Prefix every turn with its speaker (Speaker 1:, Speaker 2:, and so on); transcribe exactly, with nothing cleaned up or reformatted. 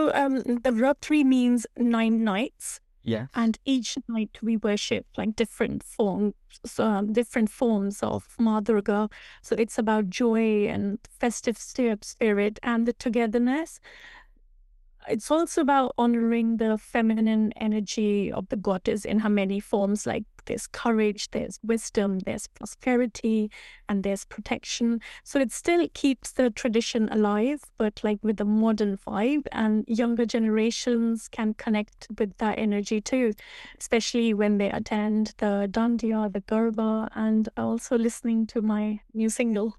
Speaker 1: So um, the Ratri means nine nights,
Speaker 2: Yes.
Speaker 1: and each night we worship like different forms, so, um, different forms of Ma Durga. So it's about joy and festive sti- spirit and the togetherness. It's also about honoring the feminine energy of the goddess in her many forms. Like there's courage, there's wisdom, there's prosperity, and there's protection. So it still keeps the tradition alive, but like with a modern vibe, and younger generations can connect with that energy too, especially when they attend the dandiya, the garba, and also listening to my new single.